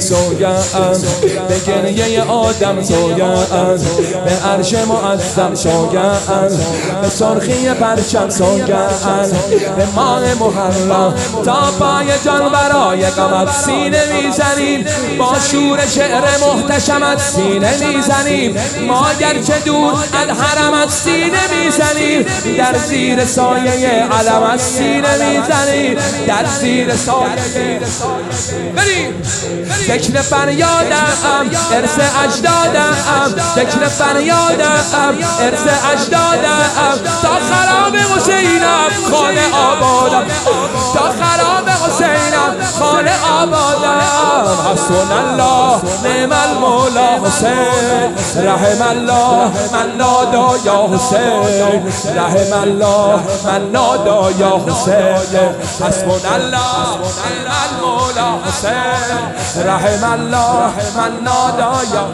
سوگند به گریه آدم سوگند به عرش معظم سوگند به سرخی پرچم سوگند به ماه محرم تا پای جان برای غمت سینه میزنیم با شور شعر محتشمت سینه میزنیم ما گرچه دور از حرمت سینه میزنیم در زیر سایه علمت سینه میزنیم در زیر سایه بریم ذکر فریادم ارث اجدادم ذکر فریادم ارث اجدادم تا خراب حسینم خانه آبادم تا خراب حسینم خانه آبادم حسبنا الله نعم المولا حسین رحم الله من نادا یا حسین رحم الله من نادا یا حسین حسبنا الله نعم المولا حسین رحم الله من نادا یا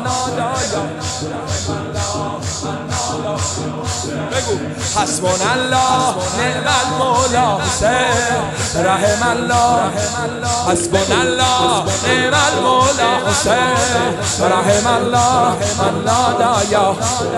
حسبنا الله نعم المولا حسین رحم الله حسبنا الله نعم المولا حسین رحم الله من نادا یا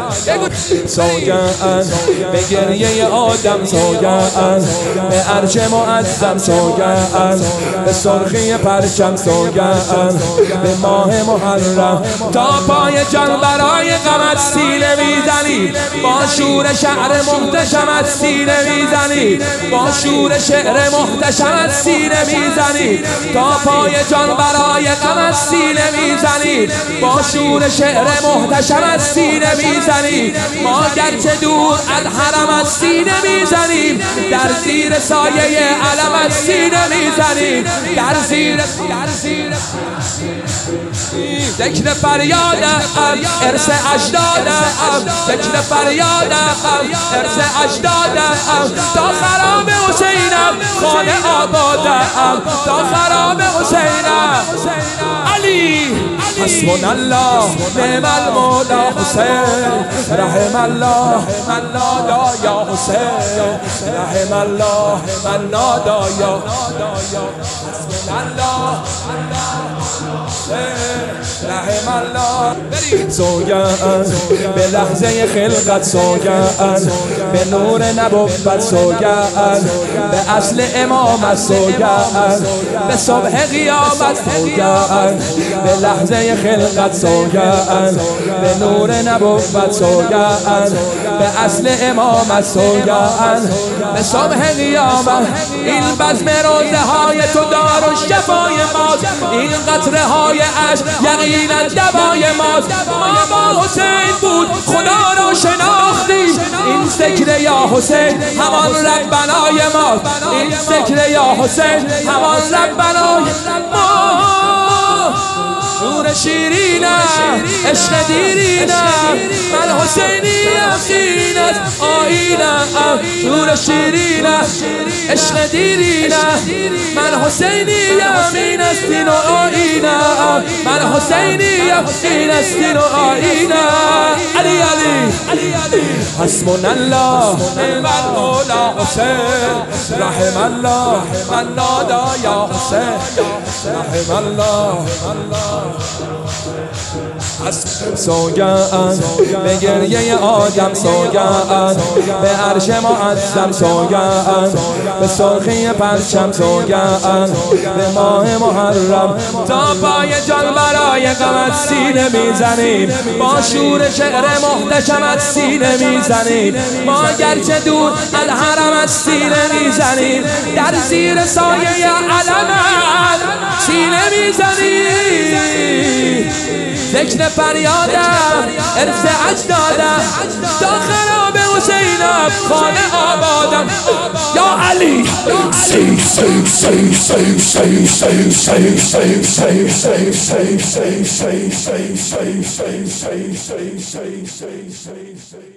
سوگند به گریه آدم سوگند به عرش معظم سوگند به سرخی پرچم سوگند به ماه محرم تا پای جان برای غمت سینه میزنی با شور شعر محتشمت سینه میزنی با شور شعر محتشمت سینه میزنی تا پای جان برای غمت سینه میزنی با شور شعر محتشمت سینه میزنی ما گرچه دور از حرمت سینه میزنیم در زیر سایه علمت سینه میزنیم در زیر ذکر فریادم ارث اجدادم ذکر فریادم ارث اجدادم تا خراب حسینم خانه آبادم تا خراب حسینم علی حسبنا الله نعم المولا حسین رحم الله من نادا یا حسین رحم الله من نادا یا حسبنا الله رحم الله سوگند به لحظه خلقت سوگند به نور نبوت سوگند به اصل امامت سوگند به صبح قیامت سوگند به لحظه خلقت سوگند به نور نبوت سوگند به اصل امامت سوگند به صبح قیامت این بزم روزه های تو دار و شفای ماست این قطره های عشق یقینا دوای ماست ما با حسین بود خدا را شناختیم این ذکر یا حسین همان ربنای ماست این ذکر یا حسین همان ربنای ما نور شیرینم عشق دیرینم من حسینیم سینت آیینم نور شیرینم عشق دیرینم من حسینیم این استین و آیینم من حسینیم این استین و آیینم علی علی حسبنا الله نعم المولا حسین رحم الله من نادا یا حسین رحم الله سوگند به گریه آدم سوگند به عرش معظم سوگند به سرخی پرچم سوگند به ماه محرم تا پای جان برای غمت سینه میزنیم با شور شعر محتشمت سینه میزنیم ما گرچه دور از حرمت سینه میزنیم در زیر سایه علمت سینه میزنیم ذکر فریادم ارث اجدادم تا خراب حسینم خانه آبادم یا علی say